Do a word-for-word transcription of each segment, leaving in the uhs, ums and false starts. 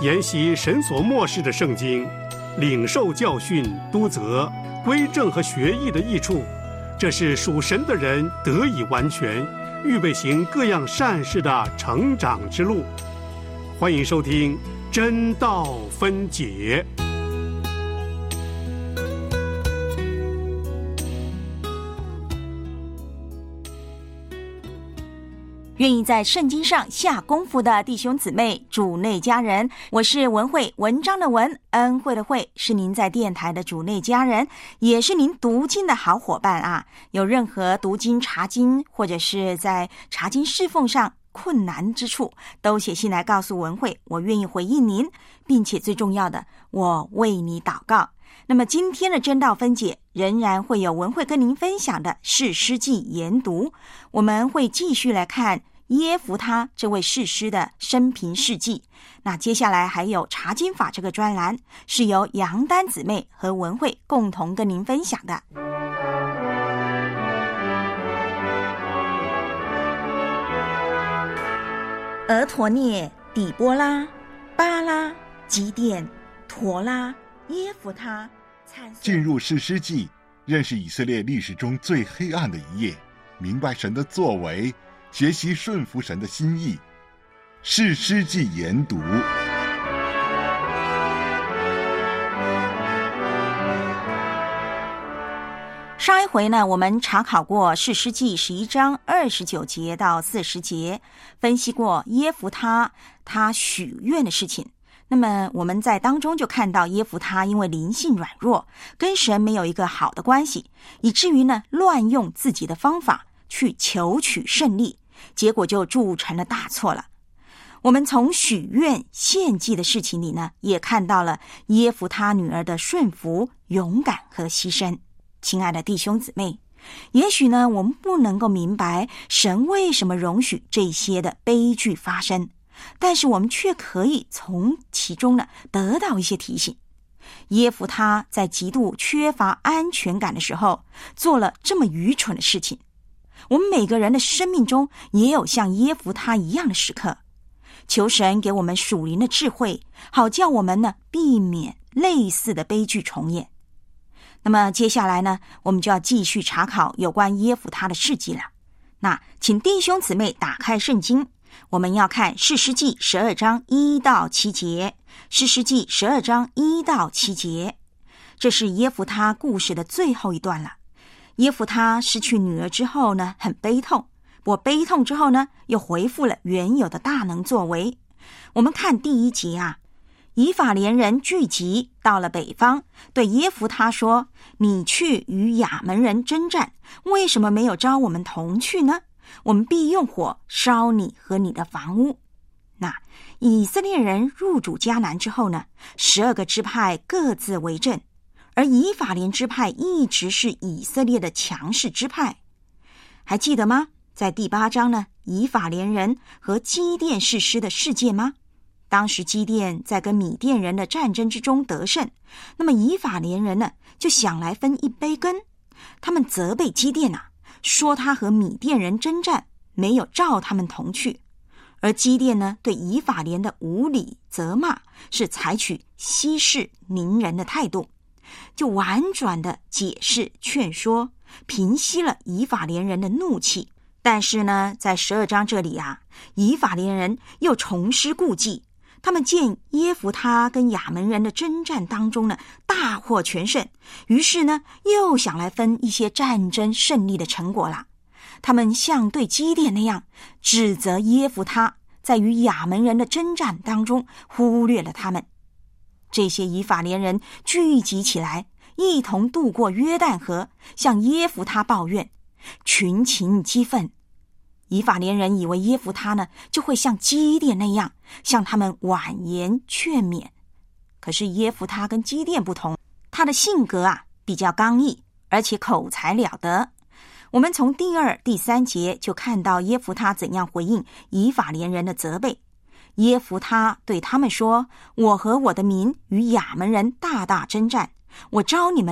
研习神所默示的圣经，领受教训、督责、归正和学艺的益处，这是属神的人得以完全，预备行各样善事的成长之路。欢迎收听真道分解。 愿意在圣经上下功夫的弟兄姊妹、主内家人，我是文慧，文章的文，恩惠的惠，是您在电台的主内家人，也是您读经的好伙伴啊！有任何读经、查经，或者是在查经侍奉上困难之处，都写信来告诉文慧，我愿意回应您，并且最重要的，我为你祷告。那么今天的真道分解仍然会有文慧跟您分享的士师记研读，我们会继续来看耶弗他这位士师的生平事迹。那接下来还有查经法这个专栏，是由杨丹姊妹和文慧共同跟您分享的。俄陀涅、底波拉、巴拉、基甸、陀拉、耶弗他。 进入士师记，认识以色列历史中最黑暗的一页，明白神的作为，学习顺服神的心意。士师记研读。 上一回呢，我们查考过士师记十一章二十九节到四十节，分析过耶弗他他许愿的事情。那么我们在当中就看到耶弗他因为灵性软弱，跟神没有一个好的关系，以至于呢乱用自己的方法去求取胜利，结果就铸成了大错了。我们从许愿献祭的事情里呢，也看到了耶弗他女儿的顺服、勇敢和牺牲。亲爱的弟兄姊妹，也许呢我们不能够明白神为什么容许这些的悲剧发生，但是我们却可以从其中呢得到一些提醒。耶弗他在极度缺乏安全感的时候，做了这么愚蠢的事情。我们每个人的生命中也有像耶弗他一样的时刻，求神给我们属灵的智慧，好叫我们呢避免类似的悲剧重演。那么接下来呢，我们就要继续查考有关耶弗他的事迹了。那请弟兄姊妹打开圣经，我们要看士师记十二章一到七节。士师记十二章一到七节，这是耶弗他故事的最后一段了。耶弗他失去女儿之后呢，很悲痛，不过悲痛之后呢，又恢复了原有的大能作为。我们看第一节啊，以法莲人聚集到了北方，对耶弗他说：你去与亚门人征战，为什么没有招我们同去呢？我们必用火烧你和你的房屋。那以色列人入主迦南之后呢，十二个支派各自为政，而以法莲支派一直是以色列的强势支派。还记得吗？在第八章呢，以法莲人和基甸士师的事件吗？当时基甸在跟米甸人的战争之中得胜，那么以法莲人呢就想来分一杯羹，他们责备基甸啊，说他和米甸人征战，没有召他们同去。而基甸呢，对以法莲的无理责骂是采取息事宁人的态度，就婉转的解释劝说，平息了以法莲人的怒气。但是呢，在十二章这里啊，以法莲人又重施故技，他们见耶弗他跟亚门人的征战当中呢大获全胜，于是呢又想来分一些战争胜利的成果了。他们像对基甸那样指责耶弗他在与亚门人的征战当中忽略了他们。这些以法莲人聚集起来，一同渡过约旦河，向耶弗他抱怨，群情激愤。以法莲人以为耶弗他呢就会像基甸那样向他们婉言劝勉，可是耶弗他跟基甸不同，他的性格啊比较刚毅，而且口才了得。我们从第二、第三节就看到耶弗他怎样回应以法莲人的责备。耶弗他对他们说：我和我的民与亚门人大大征战，我招你们来，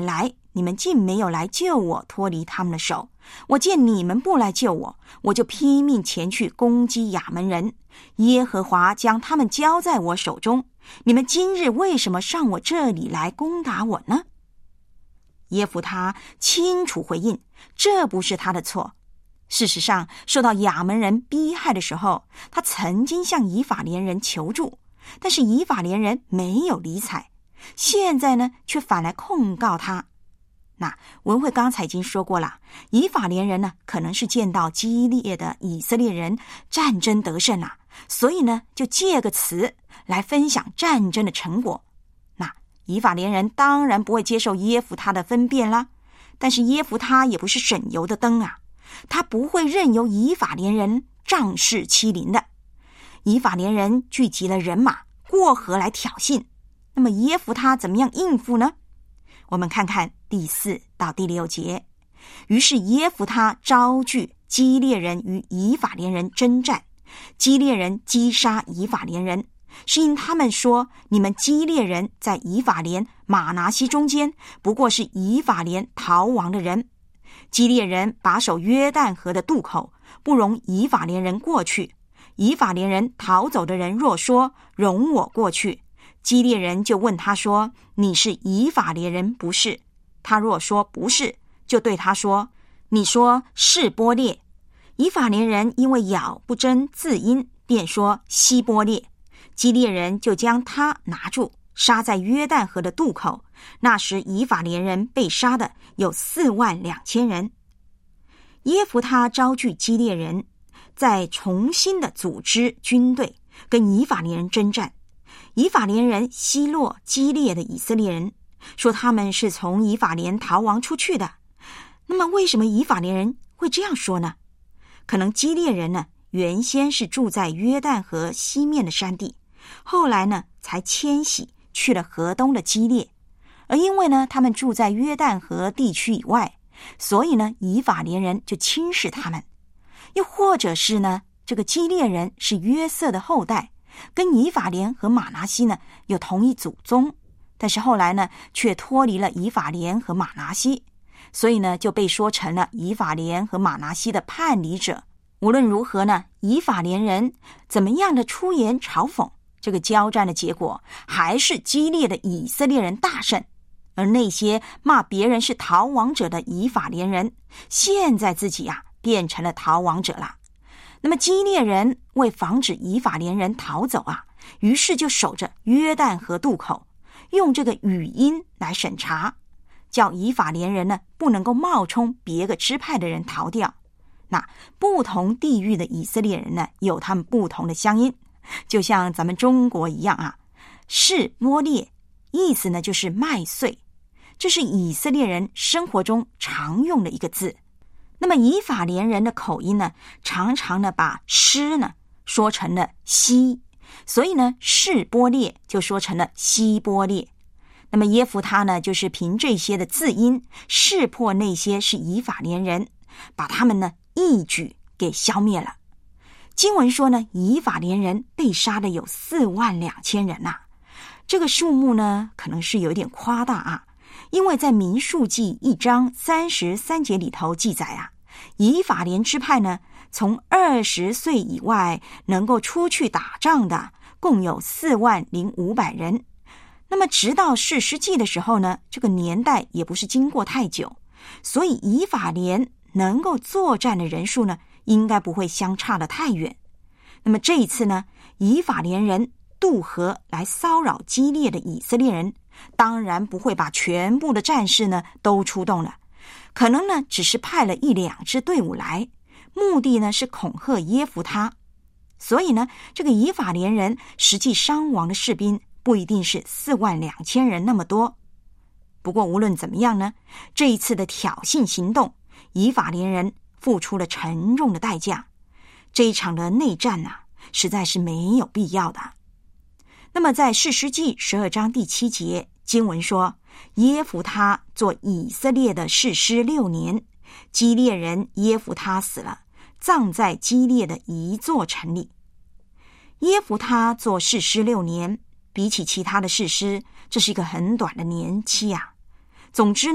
你们竟没有来救我，脱离他们的手。我见你们不来救我，我就拼命前去攻击亚扪人。耶和华将他们交在我手中。你们今日为什么上我这里来攻打我呢？”耶弗他清楚回应，这不是他的错。事实上，受到亚扪人逼害的时候，他曾经向以法莲人求助，但是以法莲人没有理睬。现在呢，却反来控告他。那文慧刚才已经说过了，以法莲人呢，可能是见到激烈的以色列人战争得胜了，所以呢，就借个词来分享战争的成果。那以法莲人当然不会接受耶弗他的分辨啦，但是耶弗他也不是省油的灯啊，他不会任由以法莲人仗势欺凌的。以法莲人聚集了人马过河来挑衅，那么耶弗他怎么样应付呢？我们看看第四到第六节。于是耶弗他招聚基列人与以法莲人征战，基列人击杀以法莲人，是因他们说，你们基列人在以法莲马拿西中间，不过是以法莲逃亡的人。基列人把守约旦河的渡口，不容以法莲人过去。以法莲人逃走的人若说，容我过去，基列人就问他说，你是以法莲人不是？他若说不是，就对他说，你说是波列。以法莲人因为咬不真字音，便说希波列。基列人就将他拿住，杀在约旦河的渡口。那时以法莲人被杀的有四万两千人。耶弗他招聚基列人，再重新的组织军队，跟以法莲人征战。以法莲人奚落基列的以色列人，说他们是从以法莲逃亡出去的。那么为什么以法莲人会这样说呢？可能基列人呢，原先是住在约旦河西面的山地，后来呢才迁徙去了河东的基列。而因为呢他们住在约旦河地区以外，所以呢以法莲人就轻视他们。又或者是呢这个基列人是约瑟的后代，跟以法莲和马拿西呢有同一祖宗，但是后来呢却脱离了以法莲和马拿西，所以呢就被说成了以法莲和马拿西的叛离者。无论如何呢，以法莲人怎么样的出言嘲讽，这个交战的结果还是激烈的以色列人大胜。而那些骂别人是逃亡者的以法莲人，现在自己啊变成了逃亡者了。那么基列人为防止以法莲人逃走啊，于是就守着约旦河渡口，用这个语音来审查，叫以法莲人呢不能够冒充别个支派的人逃掉。那不同地域的以色列人呢，有他们不同的乡音，就像咱们中国一样啊。示波列意思呢就是麦穗，这是以色列人生活中常用的一个字。那么以法莲人的口音呢，常常呢把诗呢说成了西，所以呢示波列就说成了西波列。那么耶弗他呢，就是凭这些的字音识破那些是以法莲人，把他们呢一举给消灭了。经文说呢，以法莲人被杀的有四万两千人啊，这个数目呢可能是有点夸大啊，因为在民数记一章三十三节里头记载啊，以法莲支派呢从二十岁以外能够出去打仗的共有四万零五百人。那么直到士师记的时候呢，这个年代也不是经过太久，所以以法莲能够作战的人数呢，应该不会相差得太远。那么这一次呢，以法莲人渡河来骚扰激烈的以色列人，当然不会把全部的战士呢都出动了，可能呢只是派了一两支队伍来，目的呢是恐吓耶弗他。所以呢，这个以法莲人实际伤亡的士兵不一定是四万两千人那么多。不过无论怎么样呢，这一次的挑衅行动，以法莲人付出了沉重的代价。这一场的内战啊，实在是没有必要的。那么在士师记十二章第七节，经文说，耶弗他做以色列的士师六年，基列人耶弗他死了，葬在基列的一座城里。耶弗他做士师六年，比起其他的士师，这是一个很短的年期啊。总之呢，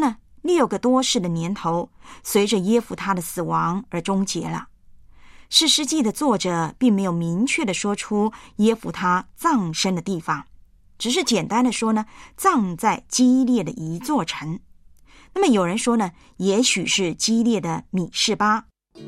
六个多世的年头，随着耶弗他的死亡而终结了。士师记的作者并没有明确的说出耶弗他葬身的地方，只是简单的说呢，葬在基列的一座城。那么有人说呢，也许是基列的米示巴。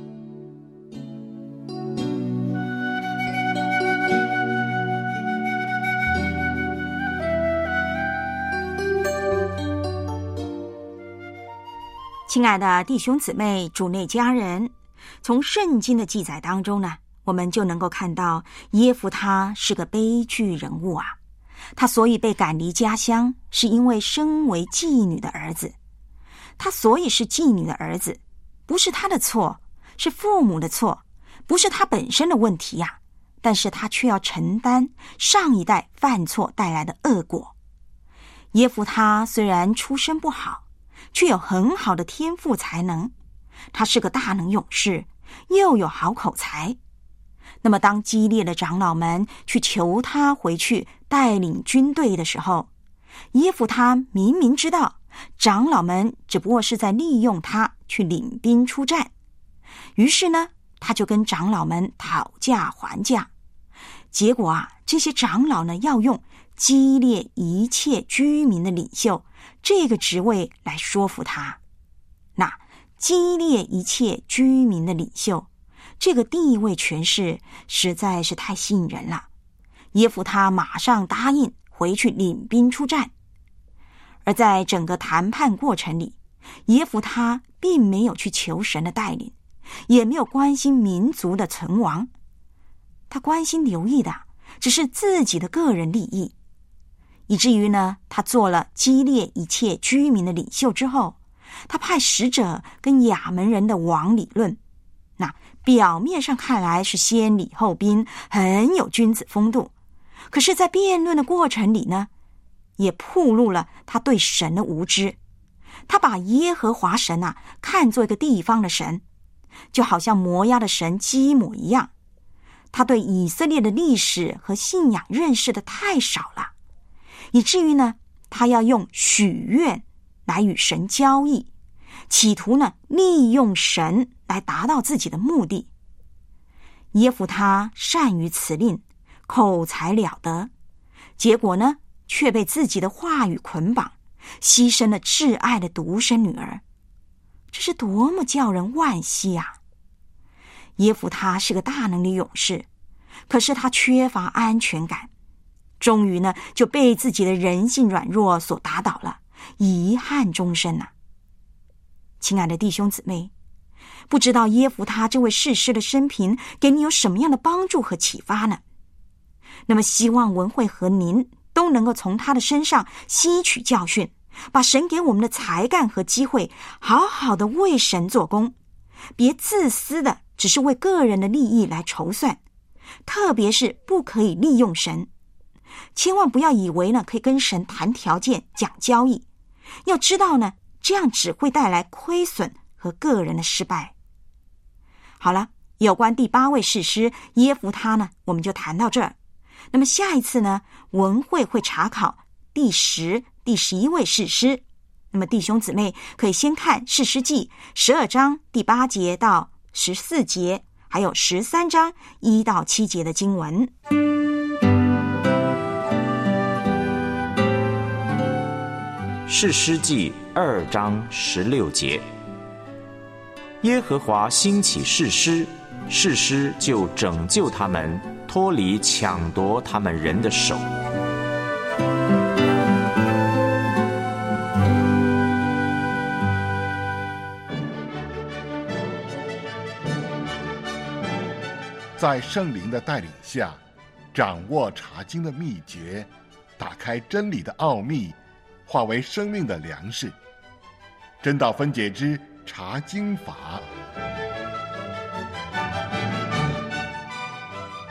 亲爱的弟兄姊妹、主内家人，从圣经的记载当中呢，我们就能够看到耶弗他是个悲剧人物啊。他所以被赶离家乡，是因为身为妓女的儿子。他所以是妓女的儿子，不是他的错，是父母的错，不是他本身的问题呀、啊。但是他却要承担上一代犯错带来的恶果。耶弗他虽然出身不好，却有很好的天赋才能，他是个大能勇士，又有好口才。那么当基列的长老们去求他回去带领军队的时候，耶弗他明明知道长老们只不过是在利用他去领兵出战，于是呢，他就跟长老们讨价还价。结果啊，这些长老呢要用基列一切居民的领袖这个职位来说服他。那基列一切居民的领袖这个地位权势实在是太吸引人了，耶弗他马上答应回去领兵出战。而在整个谈判过程里，耶弗他并没有去求神的带领，也没有关心民族的存亡，他关心留意的只是自己的个人利益。以至于呢，他做了基列一切居民的领袖之后，他派使者跟亚门人的王理论。那表面上看来是先礼后兵，很有君子风度，可是在辩论的过程里呢，也暴露了他对神的无知。他把耶和华神啊看作一个地方的神，就好像摩押的神基抹一样。他对以色列的历史和信仰认识的太少了，以至于呢，他要用许愿来与神交易，企图呢利用神来达到自己的目的。耶弗他善于辞令，口才了得，结果呢却被自己的话语捆绑，牺牲了挚爱的独生女儿。这是多么叫人惋惜啊！耶弗他是个大能的勇士，可是他缺乏安全感，终于呢就被自己的人性软弱所打倒了，遗憾终身啊。亲爱的弟兄姊妹，不知道耶弗他这位士师的生平给你有什么样的帮助和启发呢？那么希望文慧和您都能够从他的身上吸取教训，把神给我们的才干和机会好好的为神做工，别自私的只是为个人的利益来筹算，特别是不可以利用神。千万不要以为呢可以跟神谈条件讲交易，要知道呢这样只会带来亏损和个人的失败。好了，有关第八位士师耶弗他呢我们就谈到这儿。那么下一次呢，文慧会查考第十、第十一位士师。那么弟兄姊妹可以先看士师记十二章第八节到十四节，还有十三章一到七节的经文。 士师记二章十六节，耶和华兴起士师，士师就拯救他们，脱离抢夺他们人的手。 在圣灵的带领下，掌握查经的秘诀，打开真理的奥秘，化为生命的粮食。真道分解之查经法。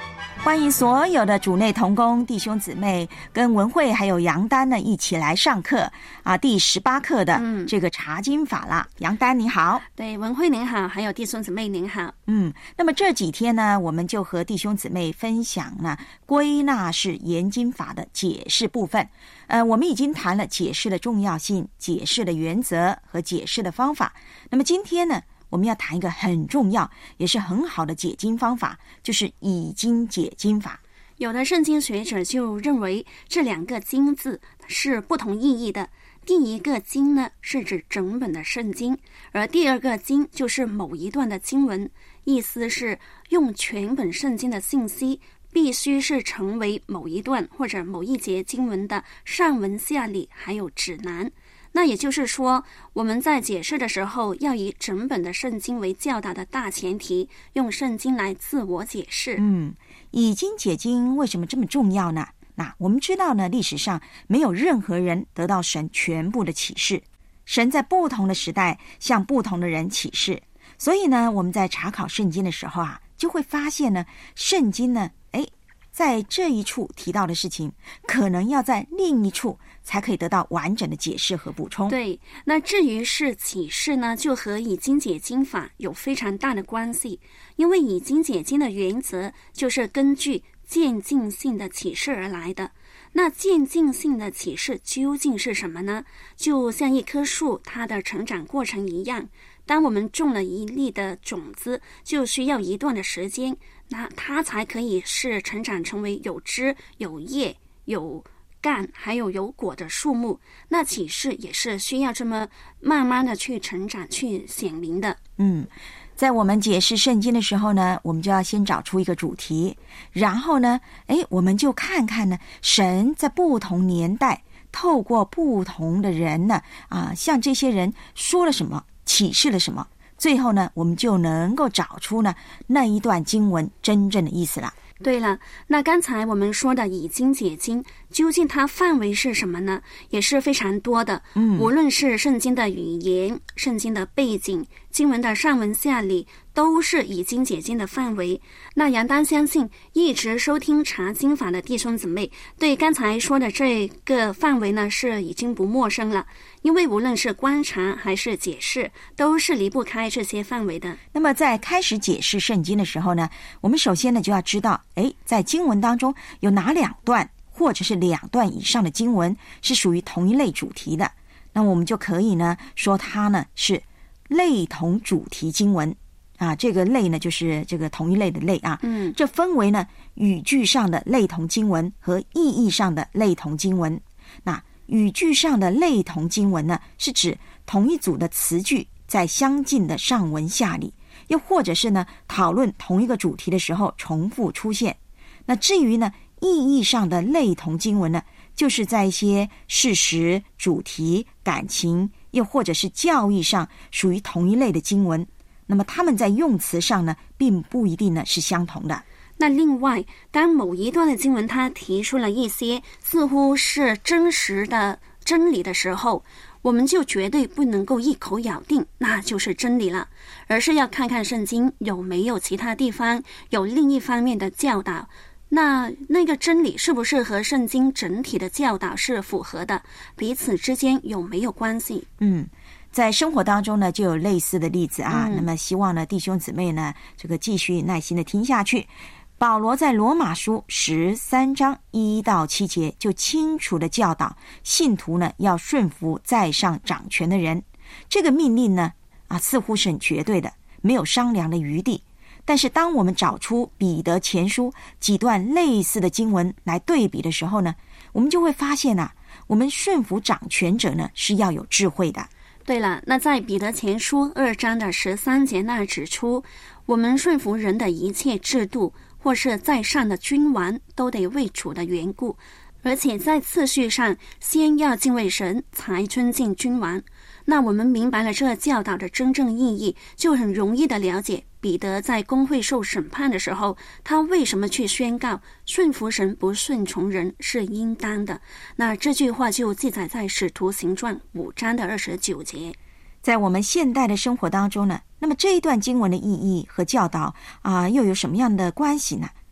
欢迎所有的主内同工弟兄姊妹跟文慧还有杨丹呢一起来上课啊，第十八课的这个查经法啦。嗯、杨丹你好。 对，文慧您好，还有弟兄姊妹您好。 嗯，那么这几天呢，我们就和弟兄姊妹分享呢归纳式研经法的解释部分。呃，我们已经谈了解释的重要性、解释的原则和解释的方法。那么今天呢，我们要谈一个很重要也是很好的解经方法，就是以经解经法。 有的圣经学者就认为这两个经字是不同意义的。第一个经呢是指整本的圣经，而第二个经就是某一段的经文，意思是用全本圣经的信息必须是成为某一段或者某一节经文的上文下理还有指南。那也就是说，我们在解释的时候要以整本的圣经为教导的大前提，用圣经来自我解释。 嗯，以经解经为什么这么重要呢？那我们知道呢，历史上没有任何人得到神全部的启示，神在不同的时代向不同的人启示。所以呢，我们在查考圣经的时候啊，就会发现呢，圣经呢，哎，在这一处提到的事情，可能要在另一处才可以得到完整的解释和补充。 对，那至于是启示呢，就和以经解经法有非常大的关系，因为以经解经的原则就是根据渐进性的启示而来的。那渐进性的启示究竟是什么呢？就像一棵树它的成长过程一样，当我们种了一粒的种子，就需要一段的时间，那它才可以是成长成为有枝有叶有干还有有果的树木。那启示也是需要这么慢慢的去成长去显明的。 嗯，在我们解释圣经的时候呢，我们就要先找出一个主题，然后呢，诶，我们就看看呢，神在不同年代透过不同的人呢，啊，向这些人说了什么，启示了什么，最后呢，我们就能够找出呢那一段经文真正的意思了。 对了，那刚才我们说的以经解经，究竟它范围是什么呢？也是非常多的。嗯，无论是圣经的语言、圣经的背景、经文的上文下理，都是以经解经的范围。那杨丹相信一直收听查经法的弟兄姊妹对刚才说的这个范围呢是已经不陌生了，因为无论是观察还是解释，都是离不开这些范围的。 那么在开始解释圣经的时候呢，我们首先呢就要知道，诶，在经文当中有哪两段或者是两段以上的经文是属于同一类主题的，那我们就可以呢说它呢是类同主题经文啊，这个类呢就是这个同一类的类啊。嗯，这分为呢语句上的类同经文和意义上的类同经文。那语句上的类同经文呢，是指同一组的词句在相近的上文下理，又或者是呢讨论同一个主题的时候重复出现。那至于呢意义上的类同经文呢，就是在一些事实、主题、感情，又或者是教义上属于同一类的经文。那么他们在用词上呢，并不一定呢是相同的。 那另外，当某一段的经文它提出了一些似乎是真实的真理的时候，我们就绝对不能够一口咬定那就是真理了，而是要看看圣经有没有其他地方有另一方面的教导，那那个真理是不是和圣经整体的教导是符合的，彼此之间有没有关系。 嗯，在生活当中呢就有类似的例子啊、嗯、那么希望呢弟兄姊妹呢这个继续耐心的听下去。保罗在罗马书十三章一到七节就清楚的教导信徒呢要顺服在上掌权的人，这个命令呢啊似乎是很绝对的，没有商量的余地。但是当我们找出彼得前书几段类似的经文来对比的时候呢，我们就会发现啊，我们顺服掌权者呢是要有智慧的。 对了，那在彼得前书二章的十三节那指出，我们顺服人的一切制度或是在上的君王，都得为主的缘故，而且在次序上先要敬畏神，才尊敬君王。那我们明白了这教导的真正意义，就很容易的了解彼得在公会受审判的时候，他为什么去宣告顺服神不顺从人是应当的。那这句话就记载在使徒行传五章的二十九节。 在我们现代的生活当中呢，那么这一段经文的意义和教导啊、呃，又有什么样的关系呢？那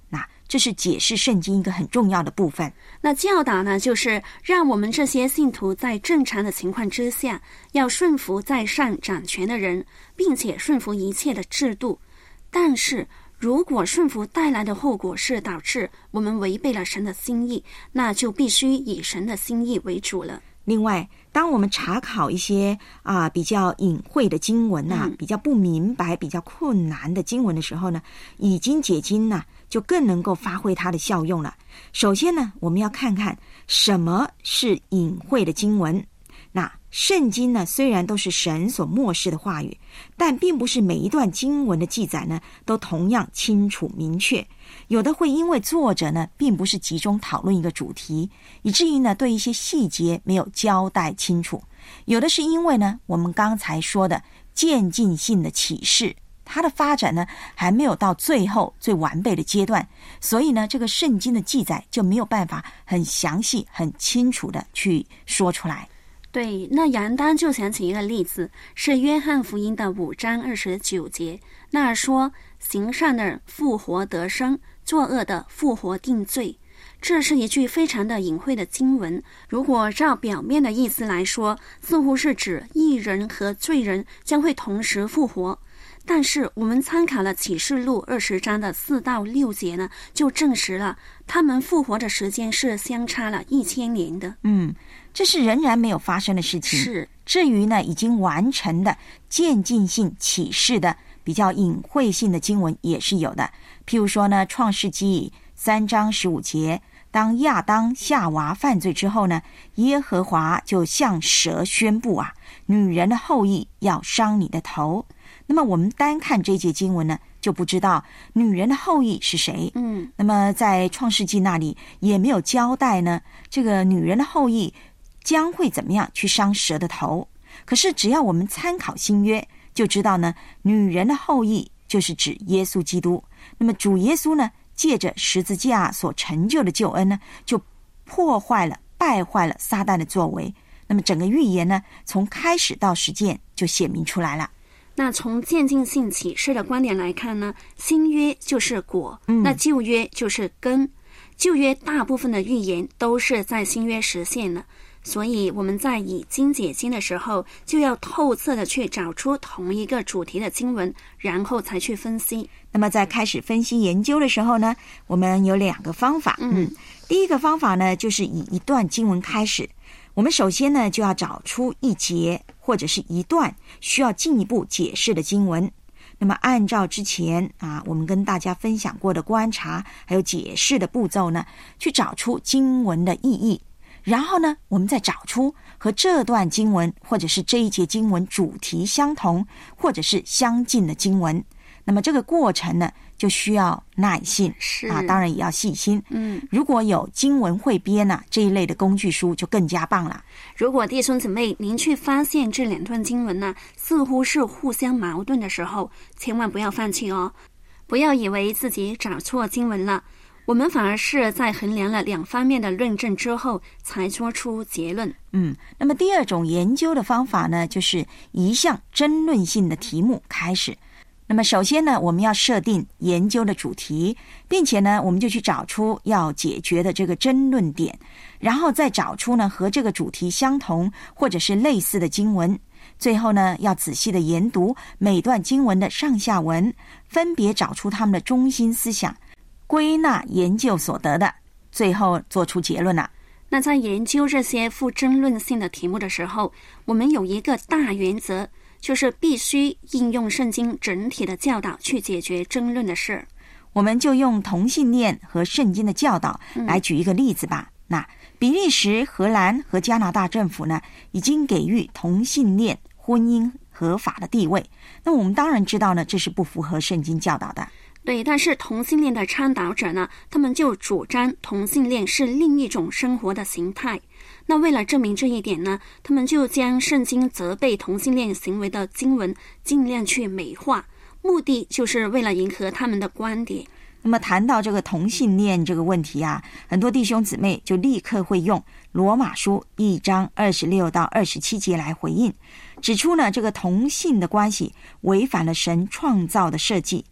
这是解释圣经一个很重要的部分。 那教导呢，就是让我们这些信徒在正常的情况之下，要顺服在上掌权的人，并且顺服一切的制度。但是如果顺服带来的后果是导致我们违背了神的心意，那就必须以神的心意为主了。 另外，当我们查考一些啊比较隐晦的经文啊、嗯、比较不明白、比较困难的经文的时候呢，以经解经呢、啊，就更能够发挥它的效用了。首先呢，我们要看看什么是隐晦的经文。那圣经呢，虽然都是神所默示的话语，但并不是每一段经文的记载呢都同样清楚明确。有的会因为作者呢并不是集中讨论一个主题，以至于呢对一些细节没有交代清楚。有的是因为呢我们刚才说的渐进性的启示，它的发展呢还没有到最后最完备的阶段，所以呢这个圣经的记载就没有办法很详细很清楚的去说出来。 对，那杨丹就想起一个例子，是约翰福音的五章二十九节，那说行善的复活得生，作恶的复活定罪。这是一句非常的隐晦的经文，如果照表面的意思来说，似乎是指义人和罪人将会同时复活。但是我们参考了启示录二十章的四到六节呢，就证实了他们复活的时间是相差了一千年的。 嗯，这是仍然没有发生的事情。 是， 至于呢已经完成的渐进性启示的比较隐晦性的经文也是有的。譬如说呢，创世纪三章十五节，当亚当夏娃犯罪之后呢，耶和华就向蛇宣布啊，女人的后裔要伤你的头。那么我们单看这节经文呢，就不知道女人的后裔是谁。 嗯， 那么在创世纪那里也没有交代呢，这个女人的后裔将会怎么样去伤蛇的头。可是只要我们参考新约，就知道呢，女人的后裔就是指耶稣基督。那么主耶稣呢，借着十字架所成就的救恩呢，就破坏了败坏了撒旦的作为。那么整个预言呢，从开始到实践就显明出来了。 那从渐进性启示的观点来看呢，新约就是果， 嗯、 那旧约就是根。旧约大部分的预言都是在新约实现了，所以我们在以经解经的时候，就要透彻的去找出同一个主题的经文，然后才去分析。 那么在开始分析研究的时候呢，我们有两个方法。 嗯， 嗯第一个方法呢，就是以一段经文开始。我们首先呢，就要找出一节或者是一段需要进一步解释的经文。那么按照之前啊，我们跟大家分享过的观察还有解释的步骤呢，去找出经文的意义。然后呢，我们再找出和这段经文或者是这一节经文主题相同或者是相近的经文。那么这个过程呢，就需要耐性， 是啊，当然也要细心。 嗯， 如果有经文汇编呢、啊、这一类的工具书就更加棒了。 如果弟兄姊妹您去发现这两段经文呢似乎是互相矛盾的时候，千万不要放弃哦，不要以为自己找错经文了，我们反而是在衡量了两方面的论证之后才做出结论。 嗯，那么第二种研究的方法呢，就是一项争论性的题目开始。那么首先呢，我们要设定研究的主题，并且呢，我们就去找出要解决的这个争论点，然后再找出呢和这个主题相同或者是类似的经文。最后呢，要仔细的研读每段经文的上下文，分别找出他们的中心思想，归纳研究所得的，最后做出结论了。 那在研究这些富争论性的题目的时候，我们有一个大原则，就是必须应用圣经整体的教导去解决争论的事。 我们就用同性恋和圣经的教导来举一个例子吧。嗯、那比利时、荷兰和加拿大政府呢，已经给予同性恋婚姻合法的地位。那我们当然知道呢，这是不符合圣经教导的。 对，但是同性恋的倡导者呢，他们就主张同性恋是另一种生活的形态。那为了证明这一点呢，他们就将圣经责备同性恋行为的经文尽量去美化，目的就是为了迎合他们的观点。 那么谈到这个同性恋这个问题啊，很多弟兄姊妹就立刻会用罗马书一章二十六到二十七节来回应，指出呢这个同性的关系违反了神创造的设计。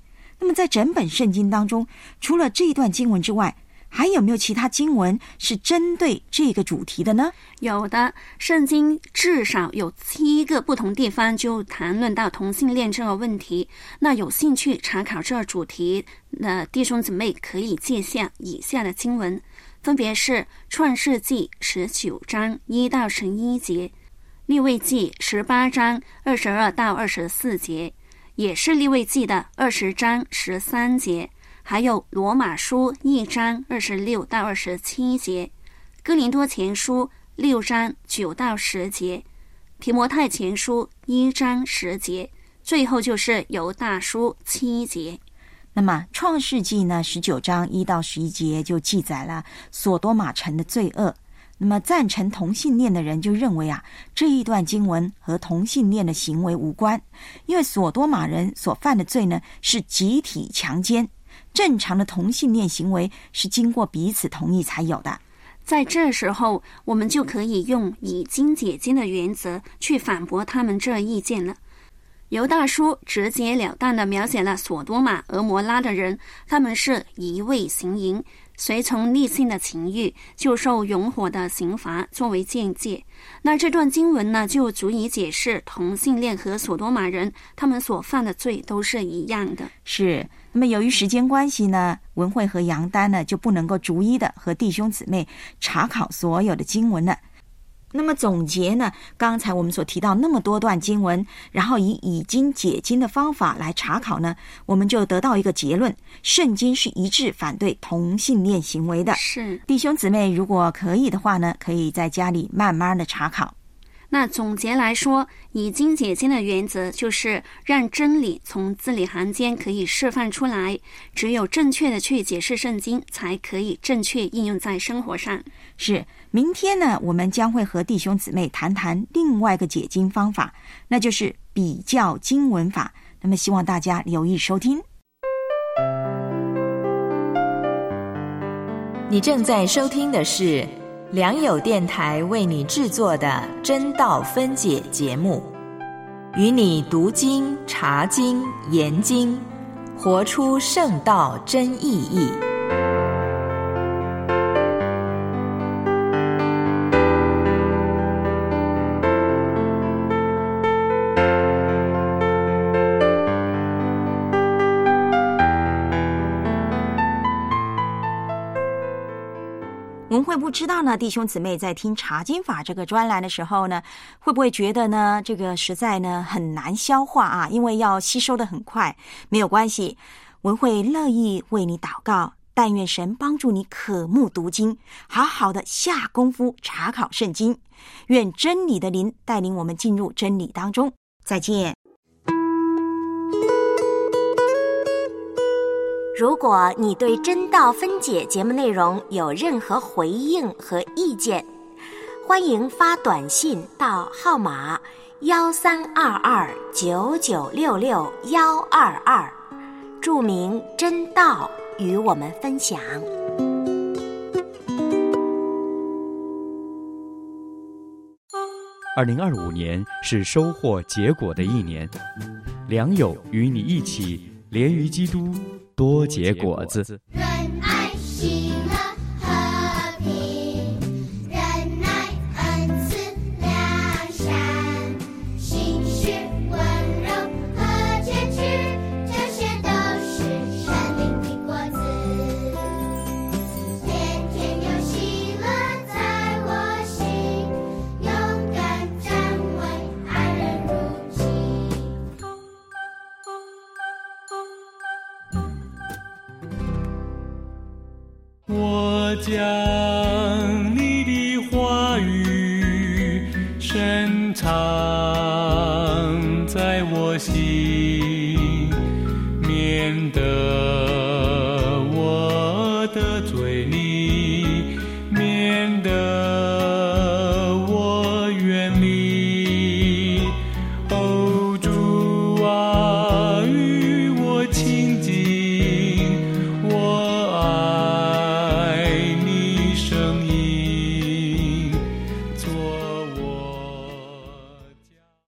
那么在整本圣经当中，除了这一段经文之外，还有没有其他经文是针对这个主题的呢？ 有的，圣经至少有七个不同地方就谈论到同性恋这个问题。那有兴趣查考这个主题的弟兄姊妹可以记下以下的经文，分别是创世纪十九章一到十一节，利未记十八章二十二到二十四节，也是利未记的二十章十三节，还有罗马书一章二十六到二十七节，哥林多前书六章九到十节，提摩太前书一章十节，最后就是犹大书七节。 那么创世纪呢十九章一到十一节就记载了所多玛城的罪恶。那么赞成同性恋的人就认为啊，这一段经文和同性恋的行为无关，因为所多玛人所犯的罪呢是集体强奸，正常的同性恋行为是经过彼此同意才有的。 在这时候，我们就可以用以经解经的原则去反驳他们这意见了。犹大书直截了当地描写了所多玛、俄摩拉的人，他们是一味行淫，随从逆性的情欲，就受永火的刑罚作为鉴戒。那这段经文呢，就足以解释同性恋和所多玛人他们所犯的罪都是一样的。 是，那么由于时间关系呢，文慧和杨丹呢就不能够逐一的和弟兄姊妹查考所有的经文了。那么总结呢，刚才我们所提到那么多段经文，然后以以经解经的方法来查考呢，我们就得到一个结论，圣经是一致反对同性恋行为的。 是， 弟兄姊妹如果可以的话呢，可以在家里慢慢的查考。 那总结来说，以经解经的原则就是让真理从字里行间可以释放出来，只有正确的去解释圣经，才可以正确应用在生活上。 是，明天呢，我们将会和弟兄姊妹谈谈另外一个解经方法，那就是比较经文法。那么希望大家留意收听。 你正在收听的是良友电台为你制作的真道分解节目，与你读经、查经、研经，活出圣道真意义。 文慧不知道呢，弟兄姊妹在听查经法这个专栏的时候呢，会不会觉得呢，这个实在呢很难消化啊？因为要吸收的很快。没有关系，文慧乐意为你祷告，但愿神帮助你渴慕读经，好好的下功夫查考圣经。愿真理的灵带领我们进入真理当中。再见。 如果你对真道分解节目内容有任何回应和意见，欢迎发短信到号码幺三二二九九六六幺二二，注明真道与我们分享。 二零二五年是收获结果的一年，良友与你一起连于基督，多结果子。 仁爱、喜乐、和平，仁爱、恩慈、良善，信实、温柔和节制，这些都是生命的果子。天天有喜乐在我心，勇敢站稳，爱人如己。 我将你